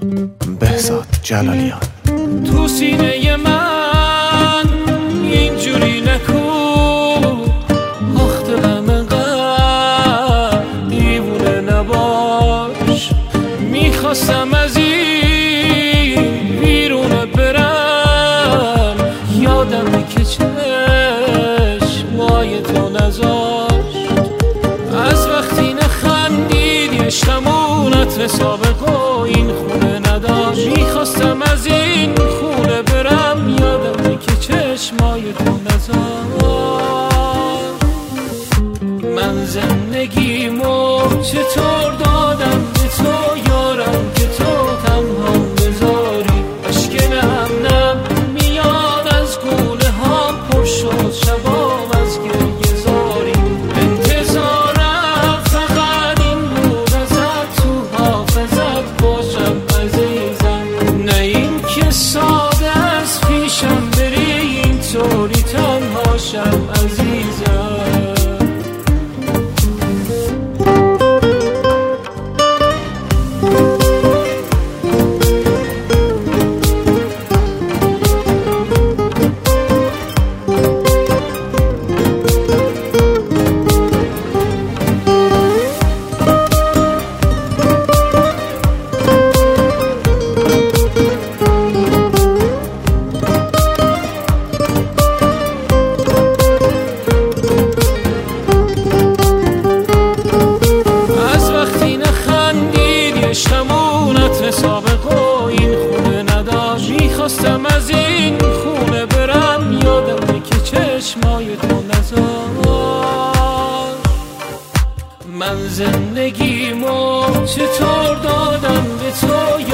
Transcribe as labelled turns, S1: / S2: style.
S1: بهزاد جلالیان.
S2: تو سینه من اینجوری نکن، آخ دلم انقدر دیوونه نباش. میخواستم از این بیرونه برم، یادمه که چشمای تو نذاشت. از وقتی نخندیدی شمونت سابق و این خونه نداشت. میخواستم از این خونه برم، یادمه که چشمای تو نذاشت. من زندگیمو چطور دادم به تو یارم که تو تنها بذاری. اشک نم نم میاد از گونه هام، پر شد شبام از گریه زاری. انتظارم فقط این بود ازت تو حافظت باشم عزیزم، نه این که ساده از پیشم بری اینطوری تنها شم عزیزم. شمونت سابق و این خونه نداشت. میخواستم از این خونه برم، یادمه که چشمای تو نذاشت. من زندگیمو چطور دادم به تو